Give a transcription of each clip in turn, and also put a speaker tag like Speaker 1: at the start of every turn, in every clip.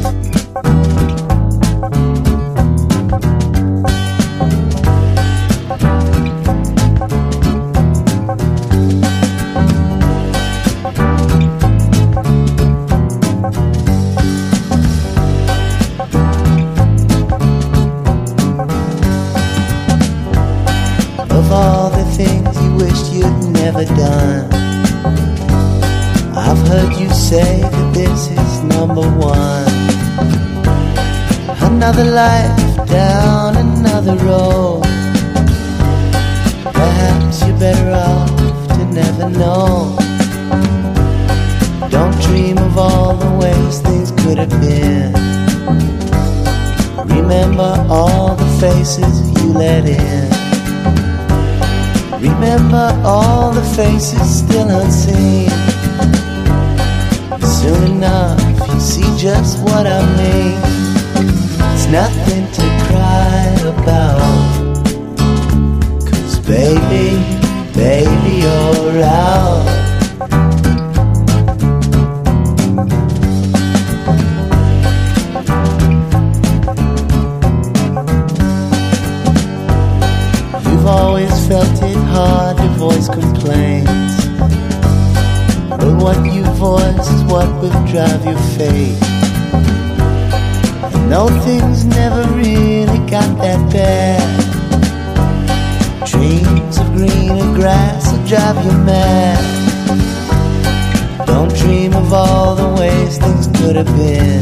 Speaker 1: Of all the things you wished you'd never done, I've heard you say that this is number one. Another life down another road. Perhaps you're better off to never know. Don't dream of all the ways things could have been. Remember all the faces you let in. Remember all the faces still unseen. Soon enough you see just what I mean. It's nothing to cry about, 'cause baby, baby, you're out. You've always felt it hard to voice complaints, but what you voice is what will drive your fate. And though things never really got that bad, dreams of greener grass will drive you mad. Don't dream of all the ways things could have been.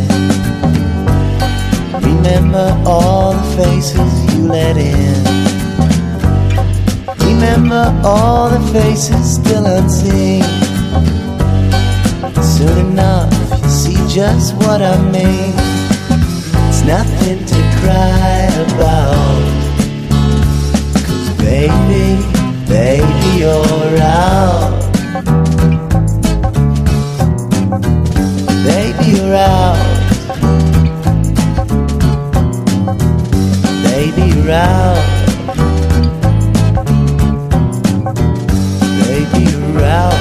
Speaker 1: Remember all the faces you let in. Remember all the faces still unseen. Soon enough you see just what I mean. It's nothing to cry about, 'cause baby, baby, you're out. Baby, you're out. Baby, you're out. Baby, you're out.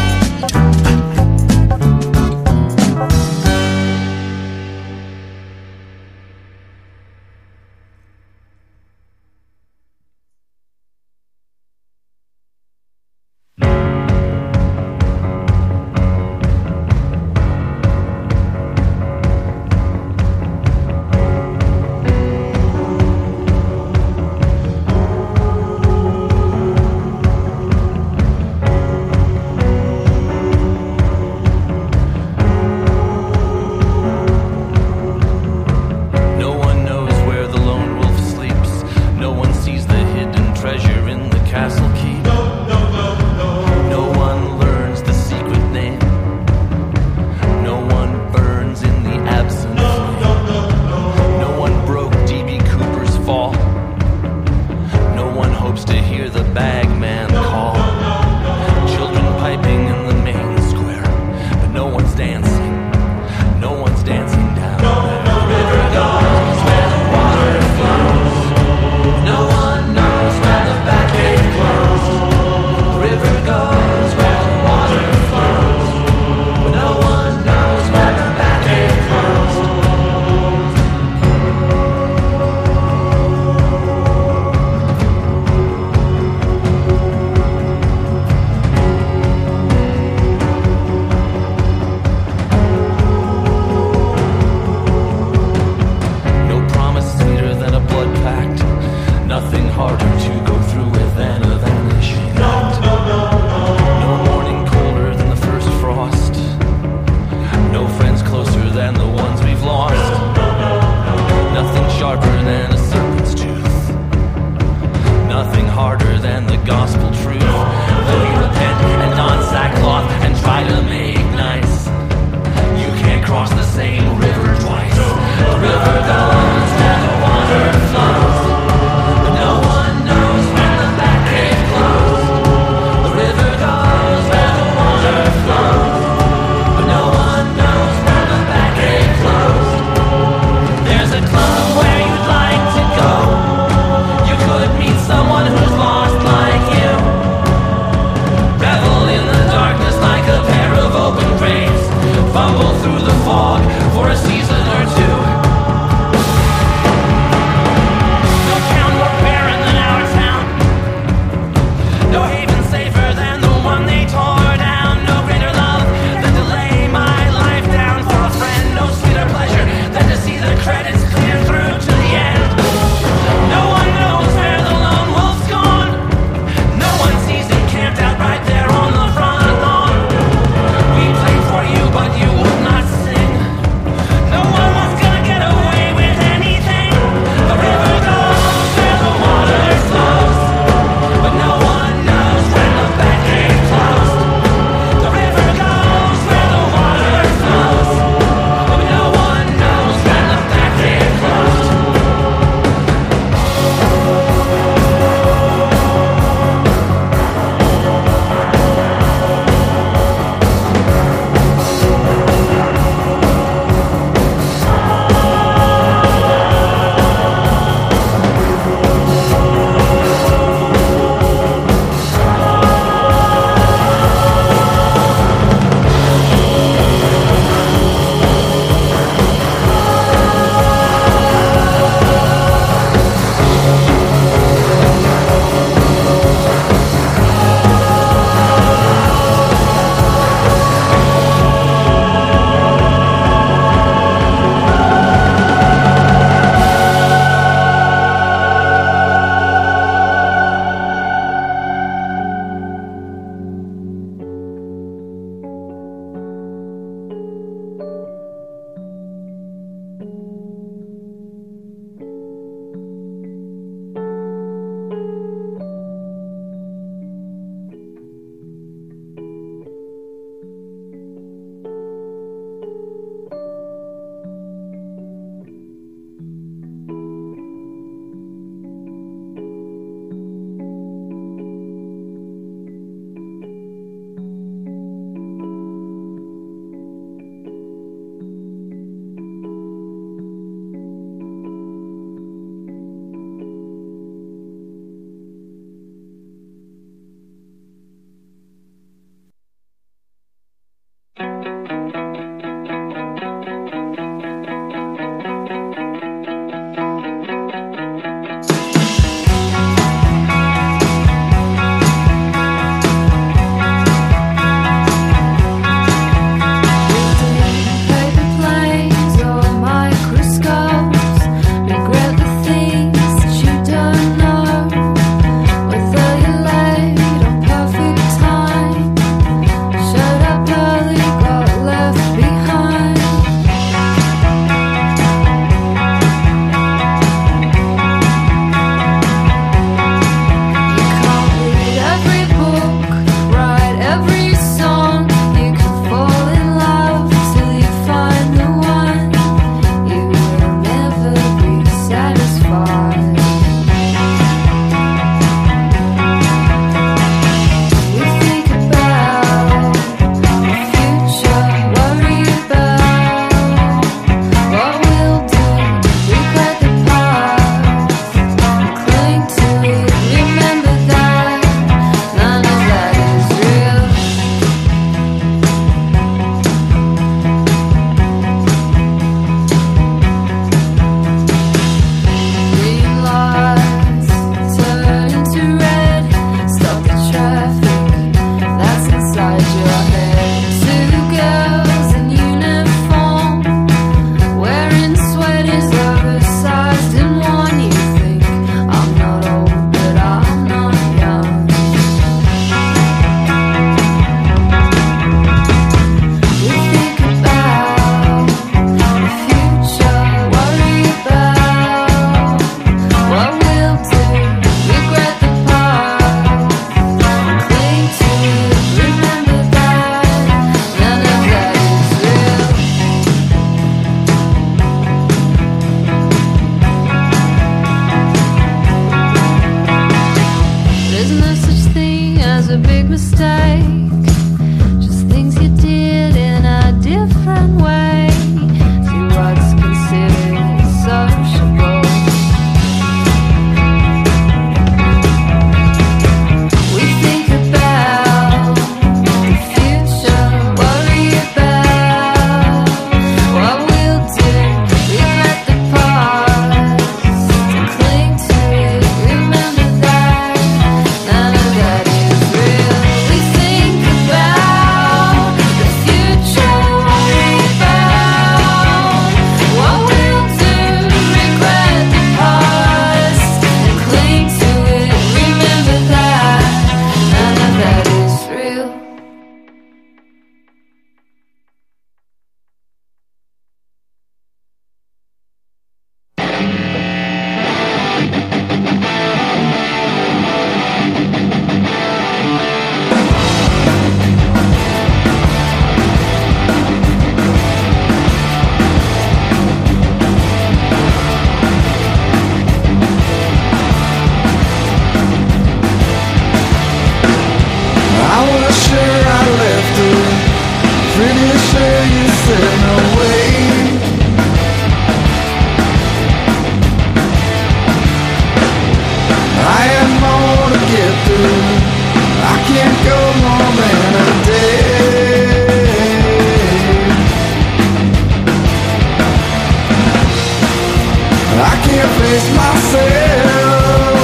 Speaker 2: can't face myself.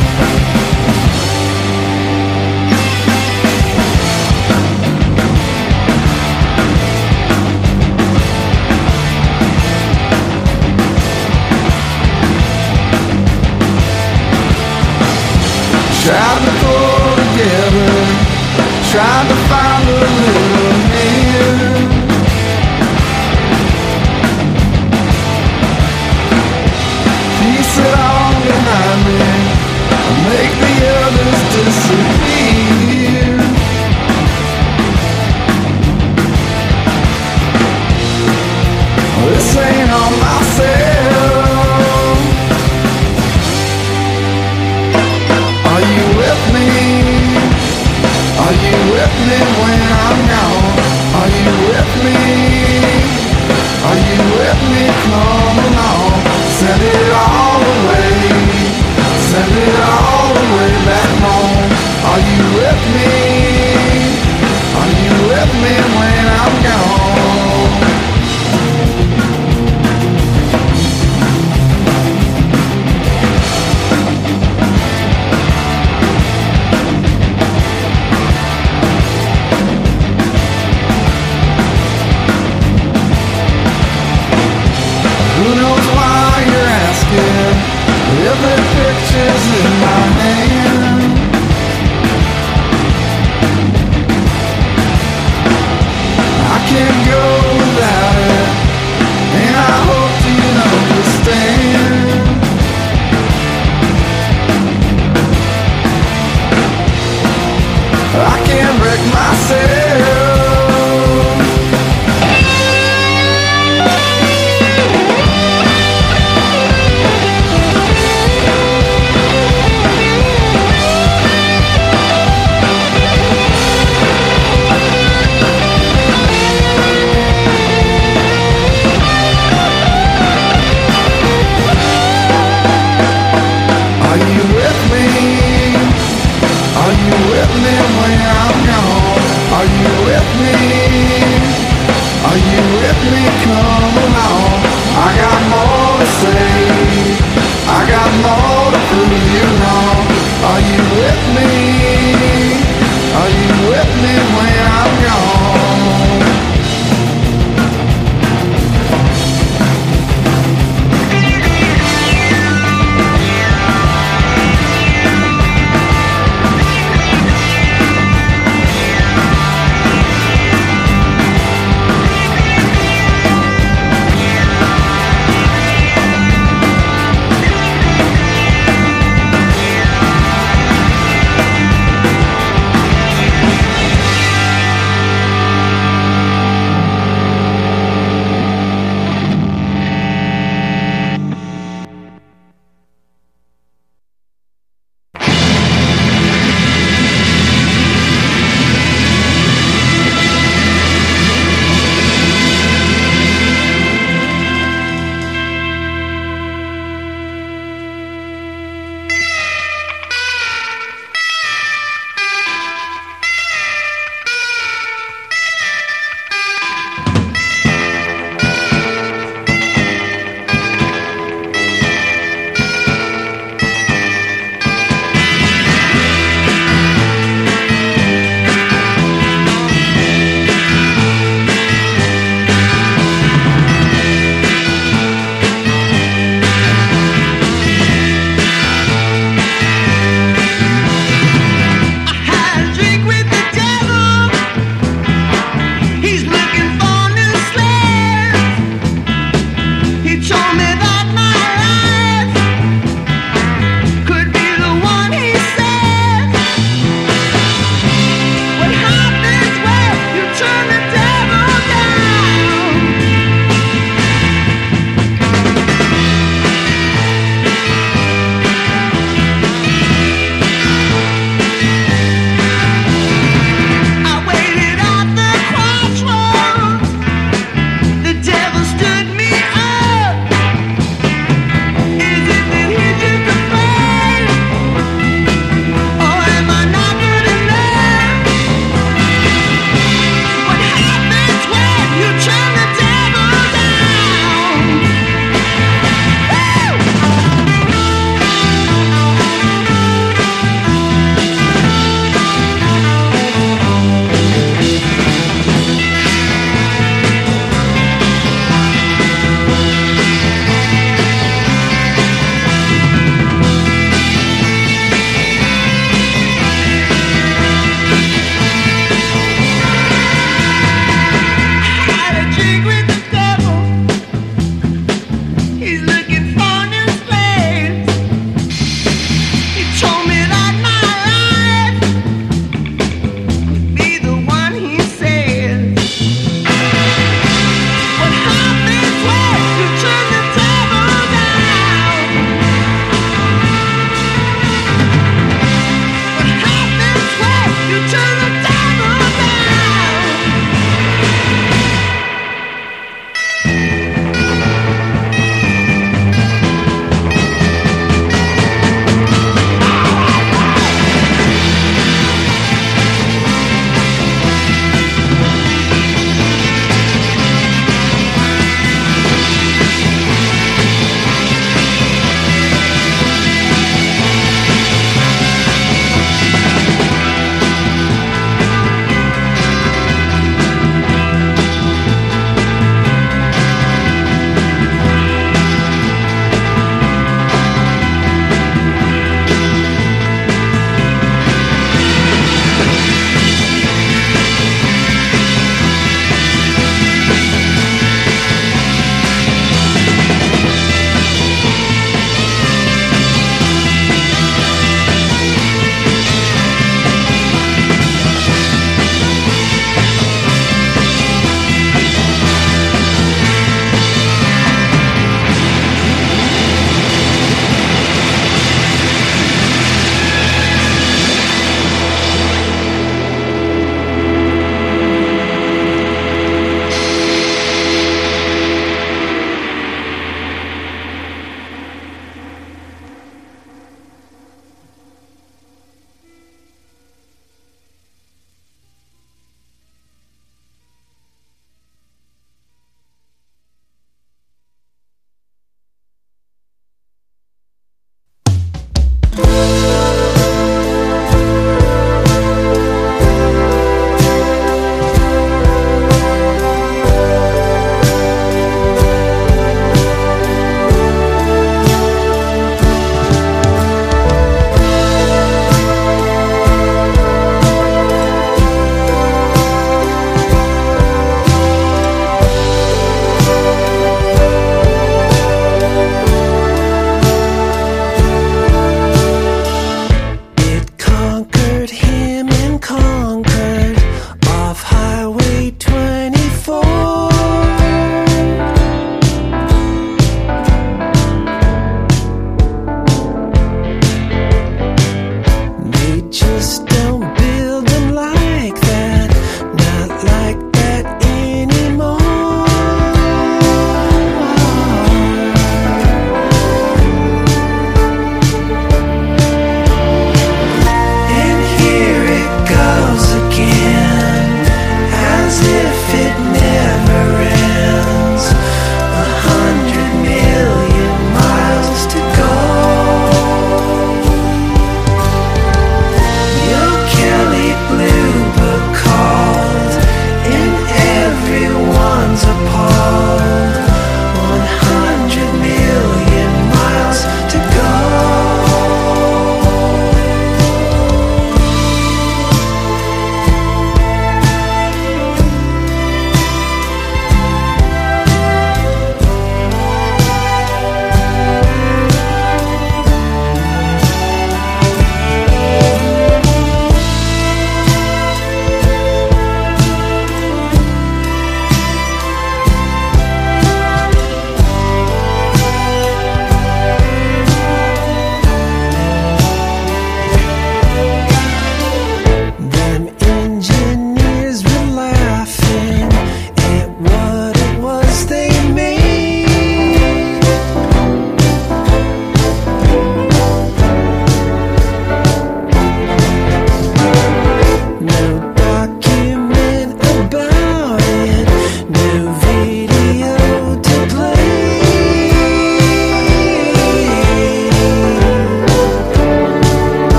Speaker 2: Tried to pull together, tried to find a little hand. Piece it all behind me, make the others disappear. This ain't on myself. Are you with me? Are you with me when I'm gone? Are you with me? Are you with me? Come along. Send it all away. Send it all the way back home. Are you with me? Are you with me when I'm gone? Who knows why you're asking? Every picture's in my hand. I can't go without it, and I hope you'd understand. I can't break myself. Are you with me? Are you with me when I'm gone? Are you with me? Are you with me? Come along. I got more to say. I got more to prove you wrong. Are you with me? Are you with me when I'm gone?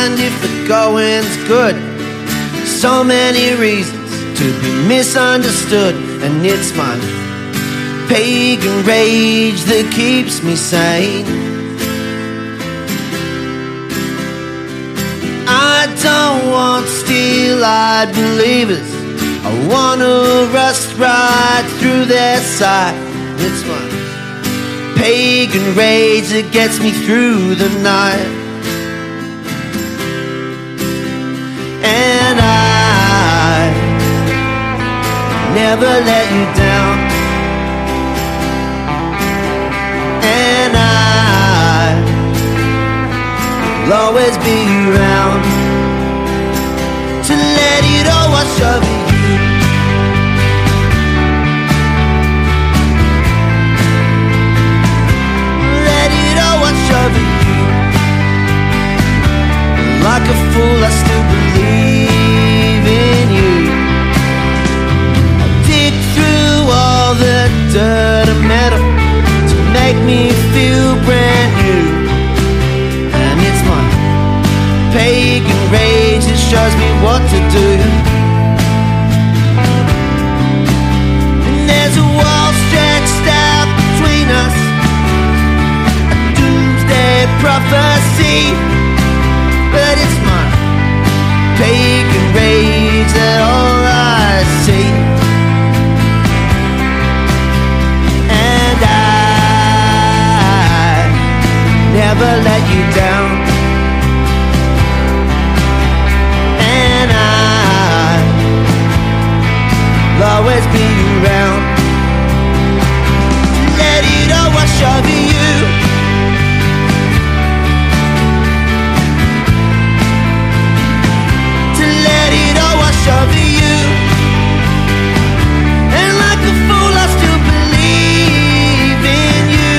Speaker 3: mind if the going's good. So many reasons to be misunderstood, and it's my pagan rage that keeps me sane. I don't want steel-eyed believers. I wanna rust right through their side. It's my pagan rage that gets me through the night. And I never let you down. And I'll always be around to let it all wash over you. Let it all wash over you. Like a fool I still believe in you. I'll dig through all the dirt and metal to make me feel brand new. And it's my pagan rage that shows me what to do. And there's a wall stretched out between us, a doomsday prophecy. But it's my pagan rage that all I see. And I never let you down. And I'll always be around to let it all wash over you. Over you. And like a fool I still believe in you.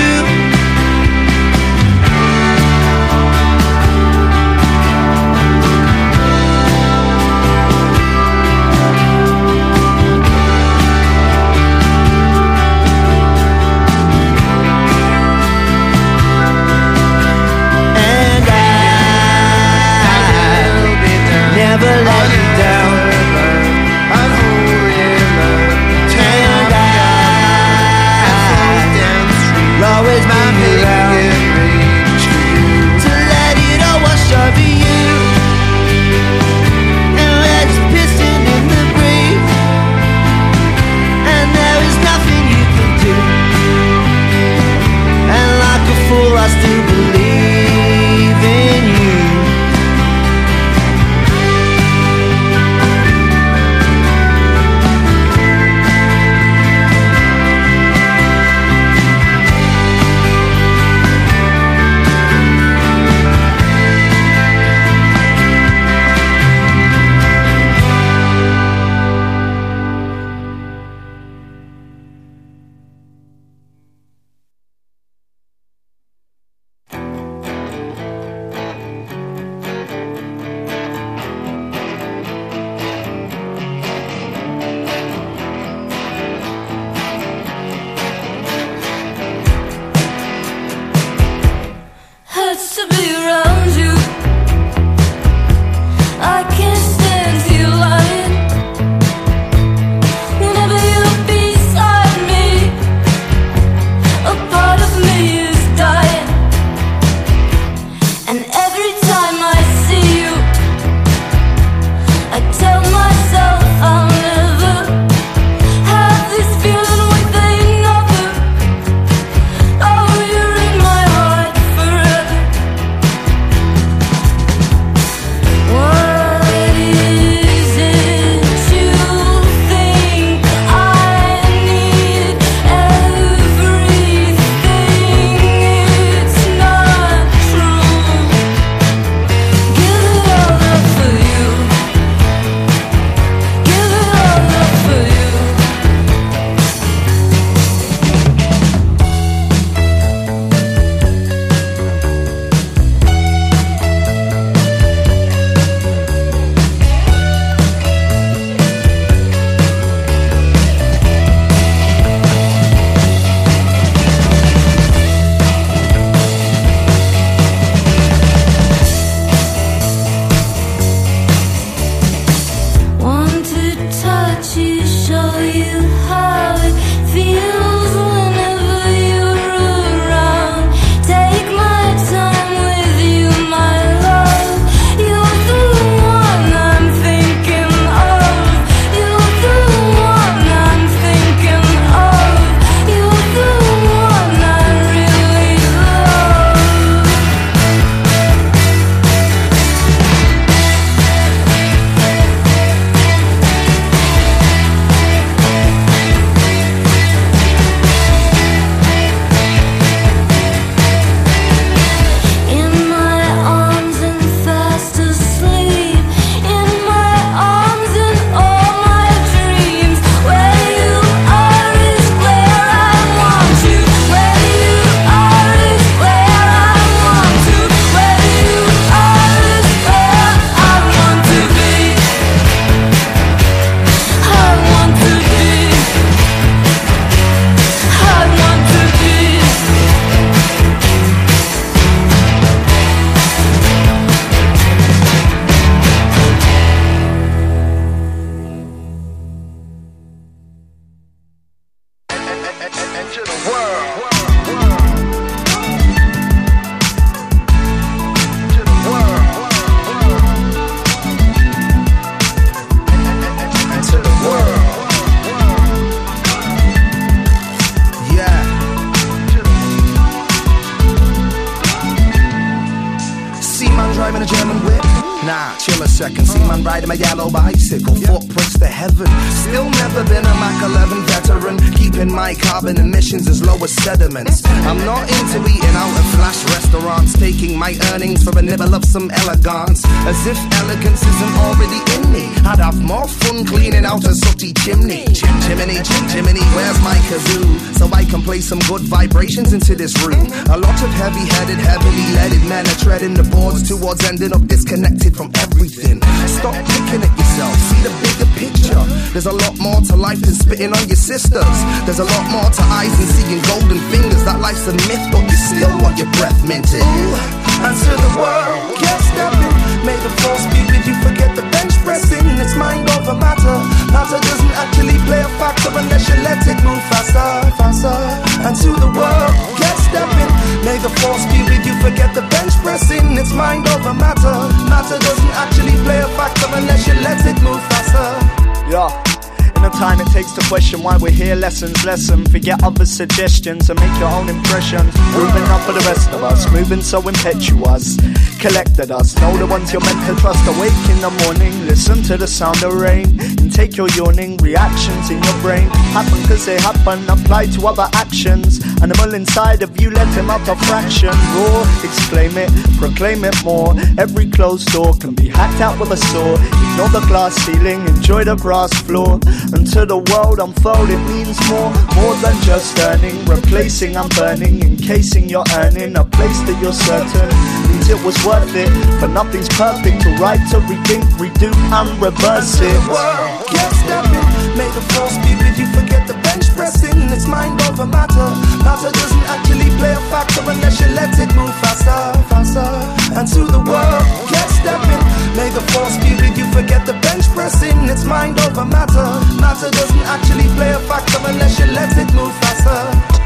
Speaker 4: second. See man riding my yellow bicycle, footprints to heaven. Still never been a Mach 11 veteran, keeping my carbon emissions as low as sediments. I'm not into eating out at flash restaurants, taking my earnings for a nibble of some elegance. As if elegance isn't already in me, I'd have more fun cleaning out a sooty chimney. Chimney, where's my kazoo? So I can play some good vibrations into this room. A lot of heavy-headed, heavily leaded men are treading the boards towards ending up disconnected from everything. Stop picking at yourself, see the bigger picture. There's a lot more to life than spitting on your sisters. There's a lot more to eyes than seeing golden fingers. That life's a myth, but you still want your breath minted. Ooh, answer the world, get stepping. May the force be with you, forget the bench pressing. It's mind over matter. Matter doesn't actually play a factor unless you let it move faster, faster. And to the world, get stepping. May the force be with you, forget the bench pressing. It's mind over matter. Matter doesn't actually play a factor unless you let it move faster.
Speaker 5: Yeah. In the time it takes to question why we're here, lessons, lesson. Forget other suggestions and make your own impressions. Moving up for the rest of us, moving so impetuous. Collected us, know the ones you're meant to trust. Awake in the morning, listen to the sound of rain, and take your yawning reactions in your brain. Happen cause they happen, apply to other actions. Animal inside of you, let him out a fraction. Roar, exclaim it, proclaim it more. Every closed door can be hacked out with a saw. Ignore the glass ceiling, enjoy the grass floor. Until the world unfold, it means more than just earning. Replacing and burning, encasing your earning. A place that you're certain means it was worth it. For nothing's perfect, to write, to rethink, redo and reverse it.
Speaker 4: World, get stepping. May the force be with you, forget the bench pressing. It's mind over matter. Matter doesn't actually play a factor unless you let it move faster, faster. And to the world, get stepping. May the force be with you, forget the bench pressing. It's mind over matter. Matter doesn't actually play a factor unless you let it move faster.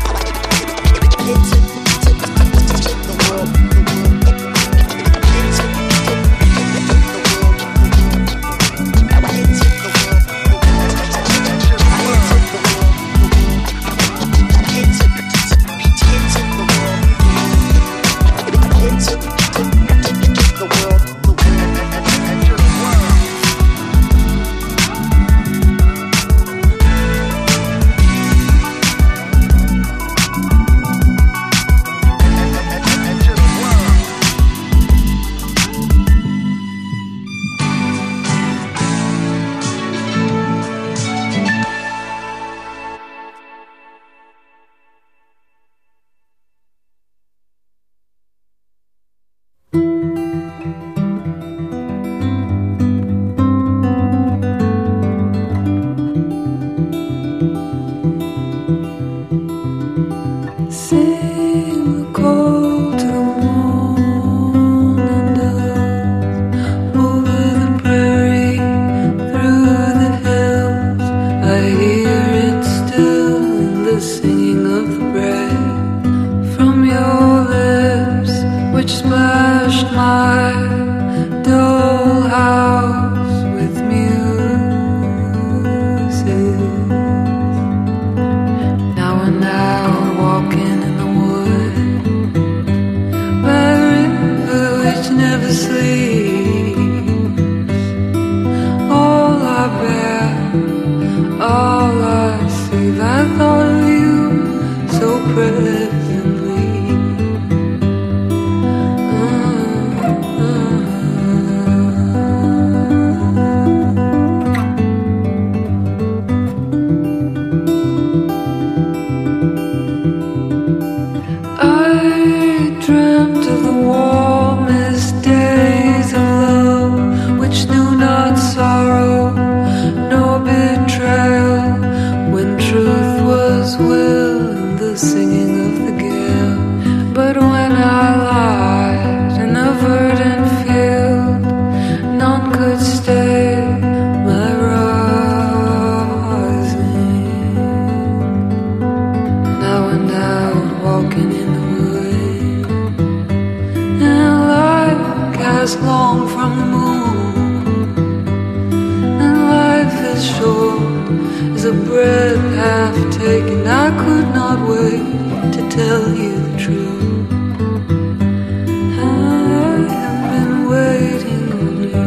Speaker 4: The world.
Speaker 6: breath half taken. I could not wait to tell you the truth. I have been waiting on you.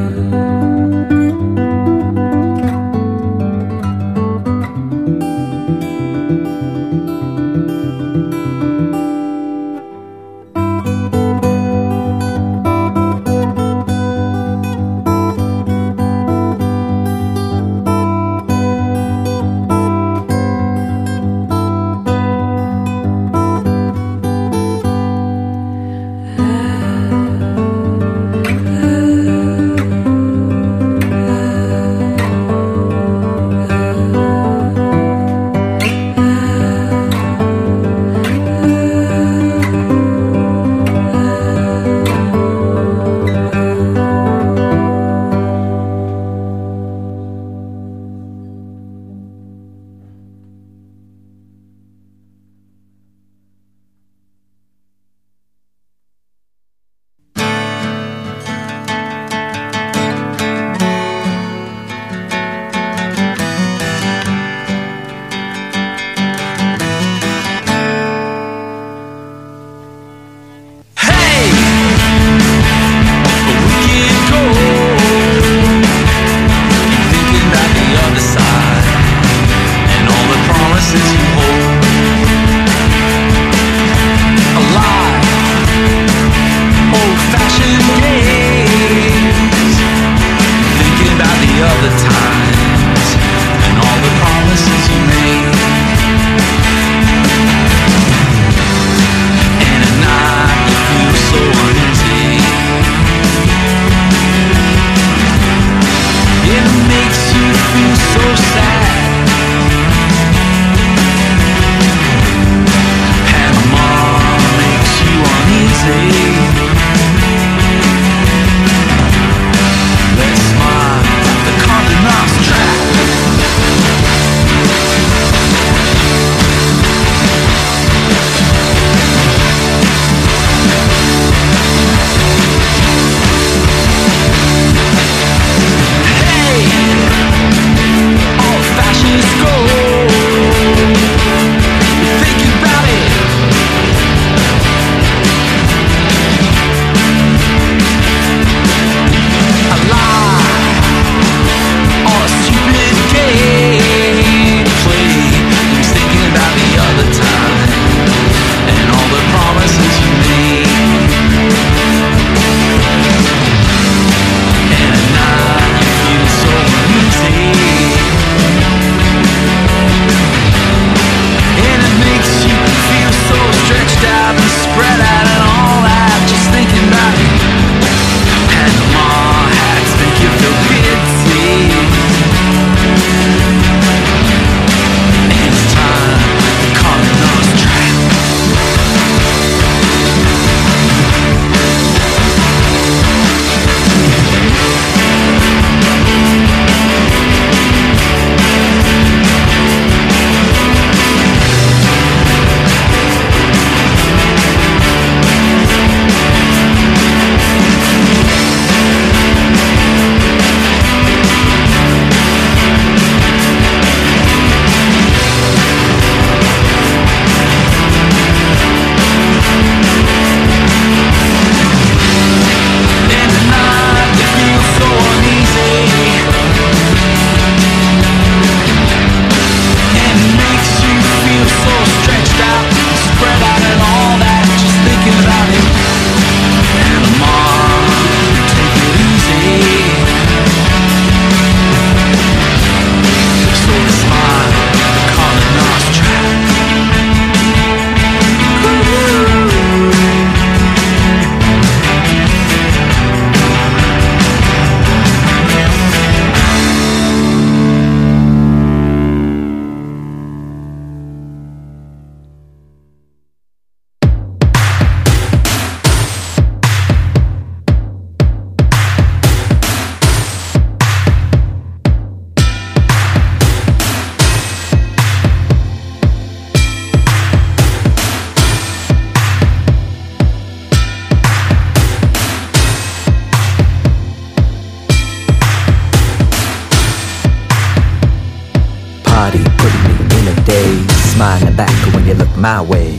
Speaker 7: suddenly in a daze, smiling back when you look my way.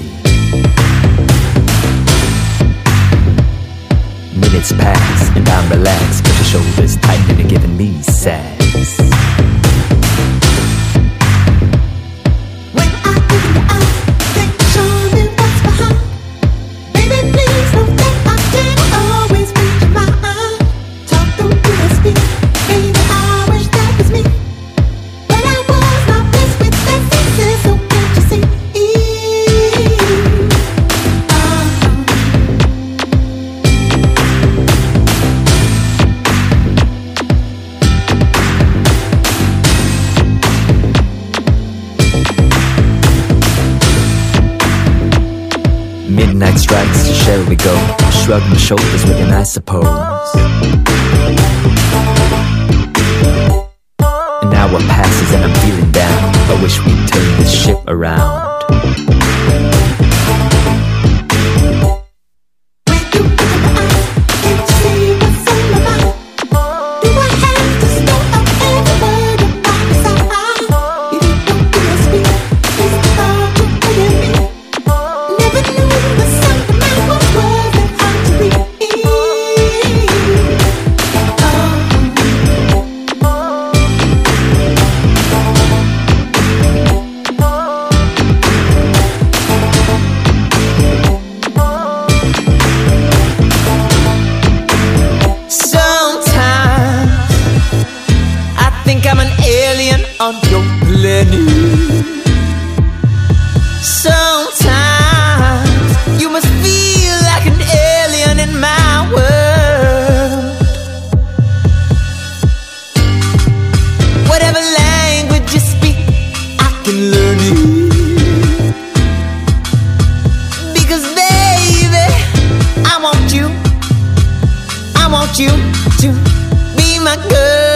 Speaker 7: Minutes pass and I'm relaxed, but your shoulders tight and you're giving me sass.
Speaker 8: When I open your eyes, think show me what's behind. Baby, please know that I can always read your mind. Talk through your speak, baby, I wish that was me. But I was not blessed with that senses, so can't you see?
Speaker 7: Midnight strikes, shall we go? Shrug my shoulders with him, I suppose. An hour passes and I'm feeling down. I wish we'd turn this ship around.
Speaker 3: On your planet. Sometimes you must feel like an alien in my world. Whatever language you speak, I can learn it. Because baby, I want you to be my girl.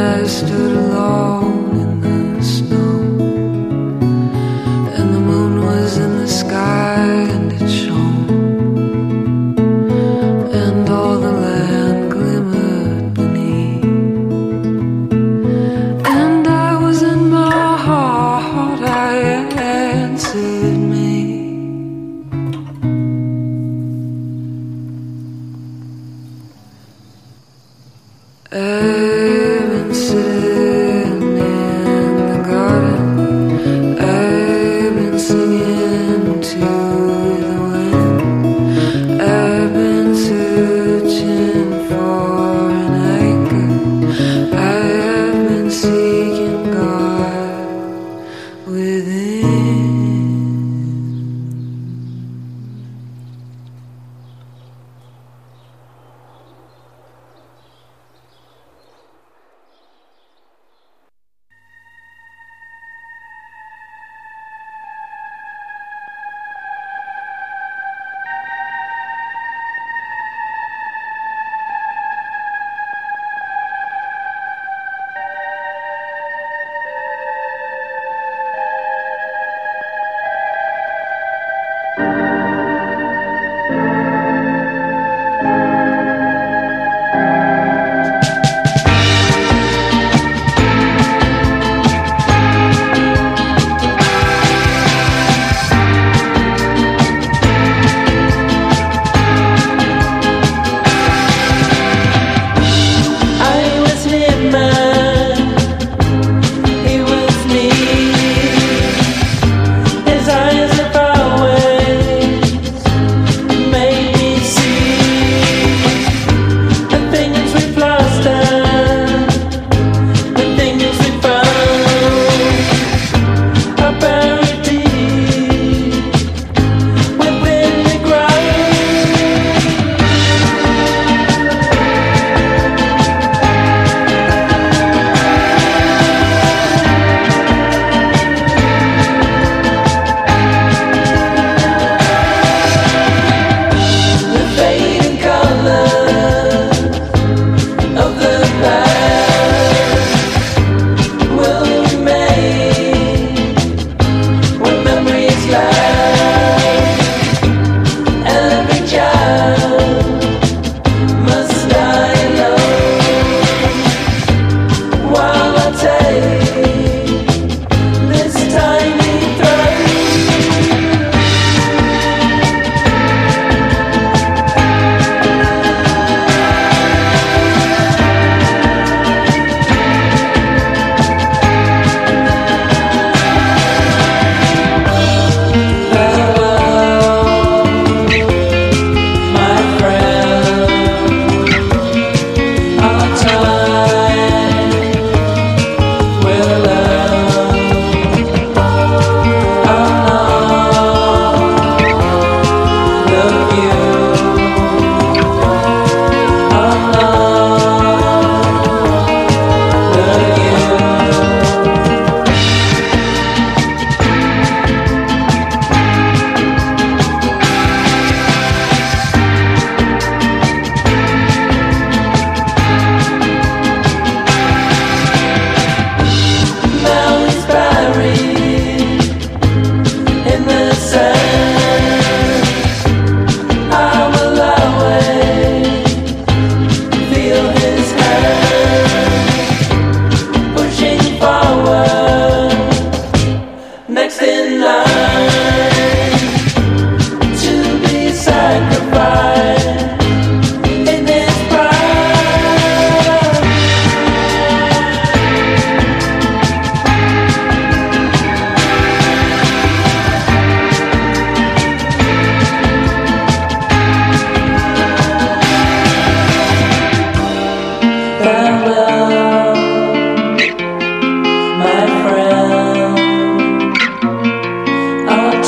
Speaker 6: Stood alone in the snow, and the moon was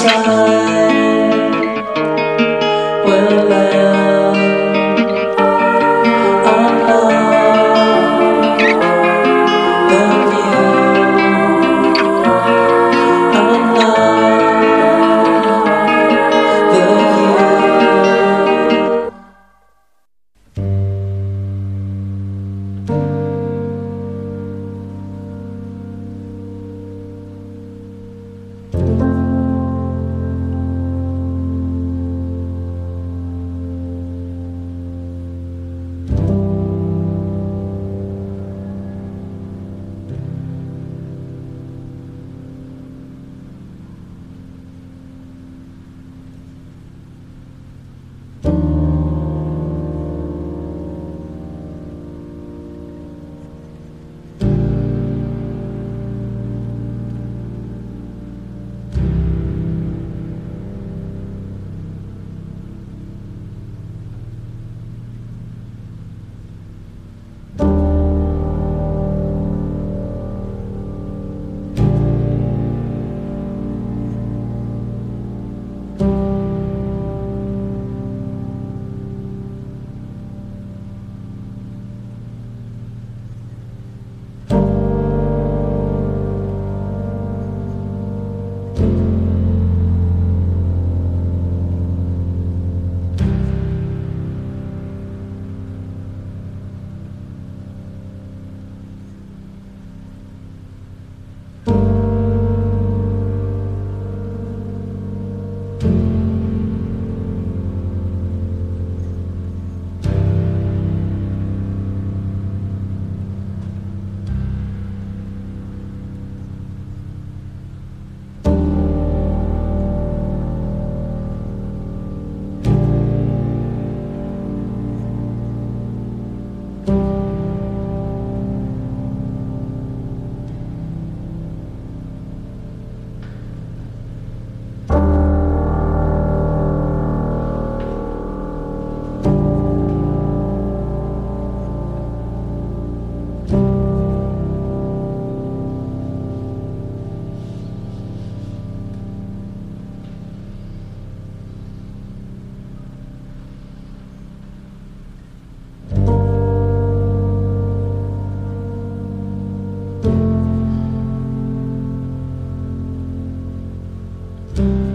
Speaker 1: you.